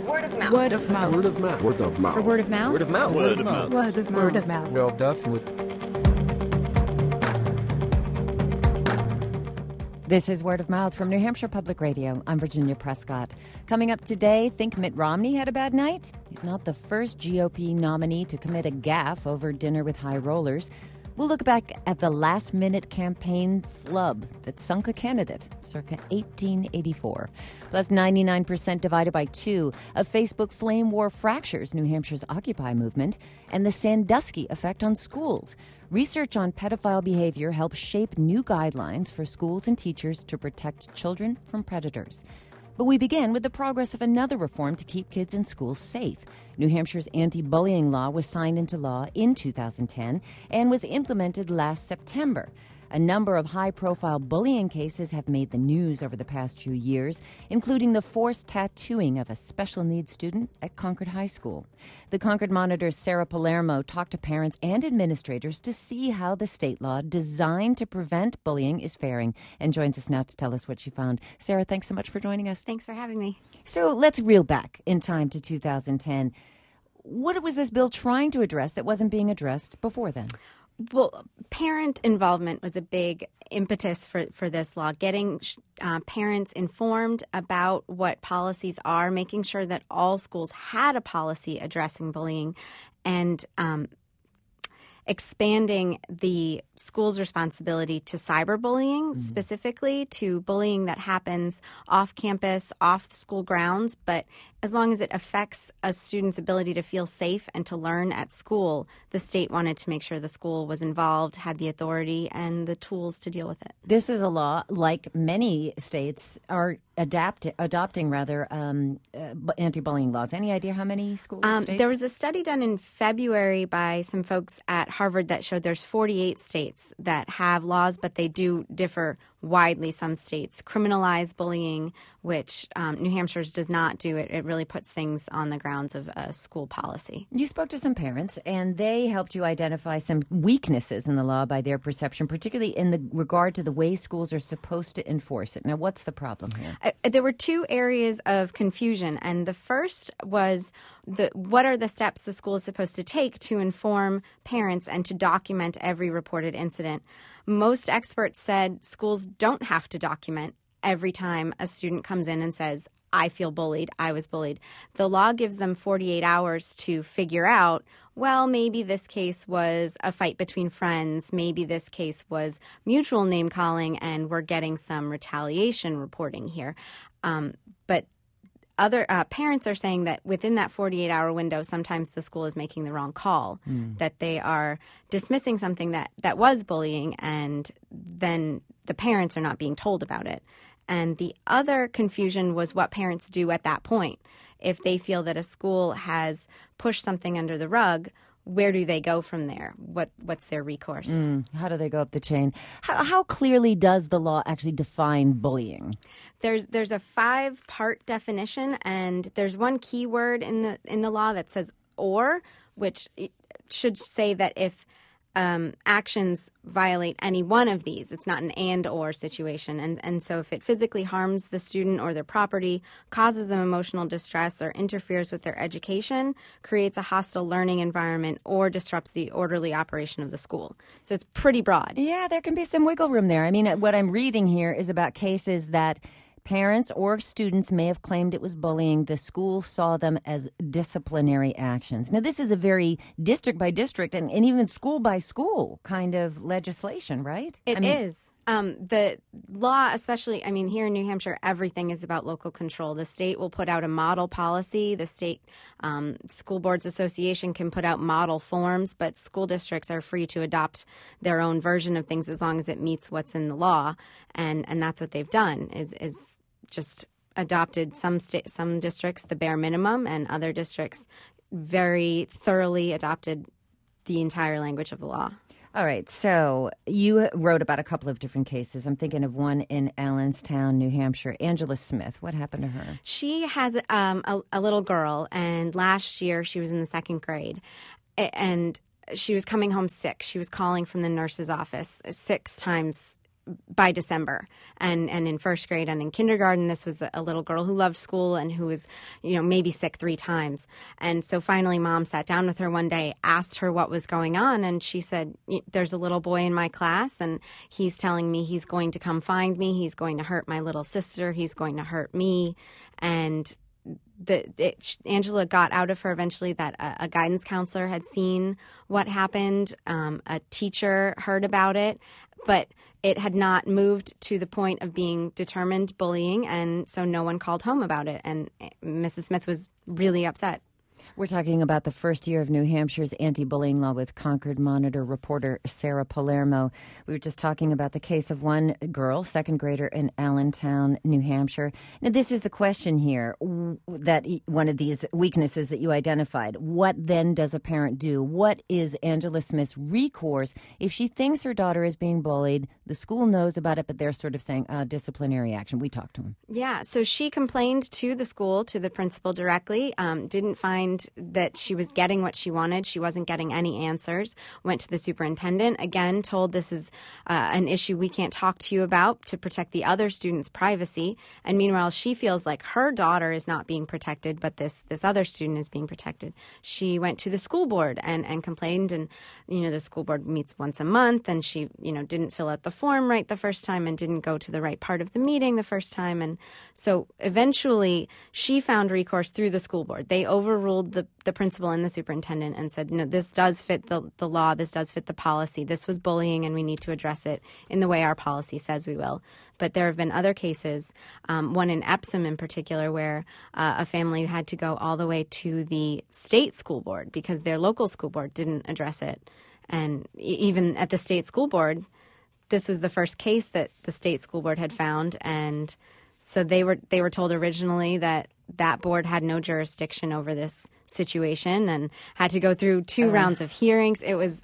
Word of mouth. Word of mouth. Word of mouth. Word of mouth. For word of mouth. Word of mouth. Word of mouth. Word of mouth. Word of mouth. Word of mouth. This is Word of Mouth from New Hampshire Public Radio. I'm Virginia Prescott. Coming up today, think Mitt Romney had a bad night? He's not the first GOP nominee to commit a gaffe over dinner with high rollers. We'll look back at the last-minute campaign flub that sunk a candidate circa 1884. Plus 99% divided by 2. A Facebook flame war fractures New Hampshire's Occupy movement. And the Sandusky effect on schools. Research on pedophile behavior helps shape new guidelines for schools and teachers to protect children from predators. But we begin with the progress of another reform to keep kids in schools safe. New Hampshire's anti-bullying law was signed into law in 2010 and was implemented last September. A number of high-profile bullying cases have made the news over the past few years, including the forced tattooing of a special needs student at Concord High School. The Concord Monitor's Sarah Palermo talked to parents and administrators to see how the state law designed to prevent bullying is faring, and joins us now to tell us what she found. Sarah, thanks so much for joining us. Thanks for having me. So let's reel back in time to 2010. What was this bill trying to address that wasn't being addressed before then? Well, parent involvement was a big impetus for this law, getting parents informed about what policies are, making sure that all schools had a policy addressing bullying, and expanding the school's responsibility to cyberbullying, specifically to bullying that happens off campus, off the school grounds. But as long as it affects a student's ability to feel safe and to learn at school, the state wanted to make sure the school was involved, had the authority and the tools to deal with it. This is a law, like many states are adopting anti-bullying laws. Any idea how many schools? States? There was a study done in February by some folks at Harvard that showed there's 48 states that have laws, but they do differ widely. Some states criminalize bullying, which New Hampshire's does not do. It really puts things on the grounds of a school policy. You spoke to some parents, and they helped you identify some weaknesses in the law by their perception, particularly in the regard to the way schools are supposed to enforce it. Now, what's the problem here? There were two areas of confusion, and the first was what are the steps the school is supposed to take to inform parents and to document every reported incident. Most experts said schools don't have to document every time a student comes in and says, I feel bullied, I was bullied. The law gives them 48 hours to figure out, well, maybe this case was a fight between friends, maybe this case was mutual name-calling, and we're getting some retaliation reporting here. But other parents are saying that within that 48-hour window, sometimes the school is making the wrong call, that they are dismissing something that was bullying, and then the parents are not being told about it. And the other confusion was what parents do at that point. If they feel that a school has pushed something under the rug, where do they go from there? What's their recourse? How do they go up the chain? How clearly does the law actually define bullying? There's a 5-part definition, and there's one key word in the law that says "or," which should say that if actions violate any one of these, it's not an and/or situation. And so if it physically harms the student or their property, causes them emotional distress, or interferes with their education, creates a hostile learning environment, or disrupts the orderly operation of the school. So it's pretty broad. Yeah, there can be some wiggle room there. I mean, what I'm reading here is about cases that parents or students may have claimed it was bullying. The school saw them as disciplinary actions. Now, this is a very district by district and even school by school kind of legislation, right? It is. The law, especially, here in New Hampshire, everything is about local control. The state will put out a model policy. The state School Boards Association can put out model forms, but school districts are free to adopt their own version of things as long as it meets what's in the law. And that's what they've done, is just adopted some districts the bare minimum, and other districts very thoroughly adopted the entire language of the law. All right. So you wrote about a couple of different cases. I'm thinking of one in Allenstown, New Hampshire. Angela Smith. What happened to her? She has a little girl, and last year she was in the second grade, and she was coming home sick. She was calling from the nurse's office 6 times by December. And in first grade and in kindergarten, this was a little girl who loved school and who was, maybe sick 3 times. And so finally, Mom sat down with her one day, asked her what was going on, and she said, there's a little boy in my class, and he's telling me he's going to come find me. He's going to hurt my little sister. He's going to hurt me. And Angela got out of her eventually that a guidance counselor had seen what happened. A teacher heard about it, but it had not moved to the point of being determined bullying, and so no one called home about it. And Mrs. Smith was really upset. We're talking about the first year of New Hampshire's anti-bullying law with Concord Monitor reporter Sarah Palermo. We were just talking about the case of one girl, second grader in Allentown, New Hampshire. Now, this is the question here, that one of these weaknesses that you identified. What then does a parent do? What is Angela Smith's recourse if she thinks her daughter is being bullied? The school knows about it, but they're sort of saying disciplinary action. We talked to him. Yeah, so she complained to the school, to the principal directly, didn't find that she was getting what she wanted. She wasn't getting any answers. Went to the superintendent, again, told this is an issue we can't talk to you about to protect the other student's privacy. And meanwhile, she feels like her daughter is not being protected, but this other student is being protected. She went to the school board and complained, and, the school board meets once a month, and she, didn't fill out the form right the first time and didn't go to the right part of the meeting the first time. And so eventually she found recourse through the school board. They overruled the principal and the superintendent and said, no, this does fit the law, this does fit the policy, this was bullying and we need to address it in the way our policy says we will. But there have been other cases, one in Epsom in particular, where a family had to go all the way to the state school board because their local school board didn't address it. And even at the state school board, this was the first case that the state school board had found, and so they were told originally that board had no jurisdiction over this situation and had to go through 2 rounds of hearings. It was,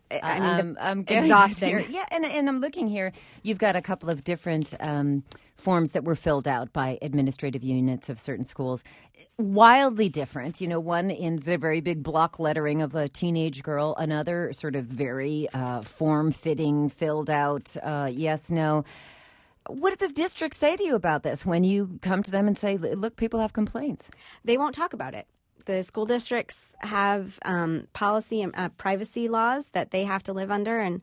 exhausting. Yeah, and I'm looking here. You've got a couple of different forms that were filled out by administrative units of certain schools. Wildly different. One in the very big block lettering of a teenage girl, another sort of very form-fitting, filled out yes, no. What did the district say to you about this when you come to them and say, look, people have complaints? They won't talk about it. The school districts have policy and privacy laws that they have to live under, and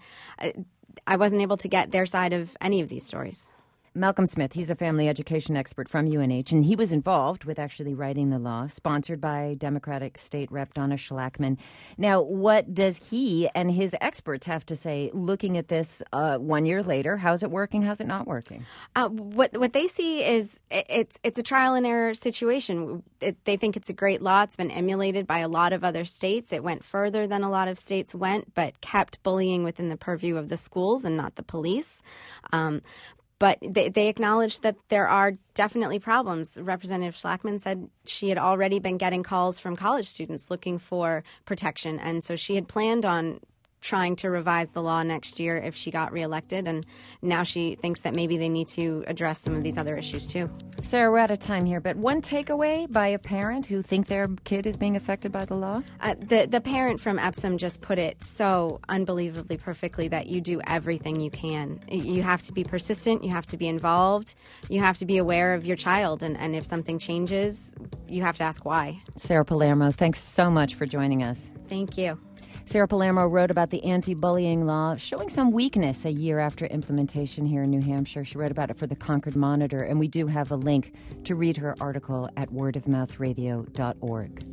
I wasn't able to get their side of any of these stories. Malcolm Smith, he's a family education expert from UNH, and he was involved with actually writing the law, sponsored by Democratic State Rep Donna Schlackman. Now, what does he and his experts have to say looking at this 1 year later? How's it working? How's it not working? What they see is it's a trial and error situation. They think it's a great law. It's been emulated by a lot of other states. It went further than a lot of states went, but kept bullying within the purview of the schools and not the police. But they acknowledge that there are definitely problems. Representative Schlackman said she had already been getting calls from college students looking for protection, and so she had planned on trying to revise the law next year if she got reelected, and now she thinks that maybe they need to address some of these other issues too. Sarah, we're out of time here, but one takeaway by a parent who think their kid is being affected by the law? The parent from Epsom just put it so unbelievably perfectly that you do everything you can. You have to be persistent, you have to be involved, you have to be aware of your child, and if something changes, you have to ask why. Sarah Palermo, thanks so much for joining us. Thank you. Sarah Palermo wrote about the anti-bullying law showing some weakness a year after implementation here in New Hampshire. She wrote about it for the Concord Monitor, and we do have a link to read her article at wordofmouthradio.org.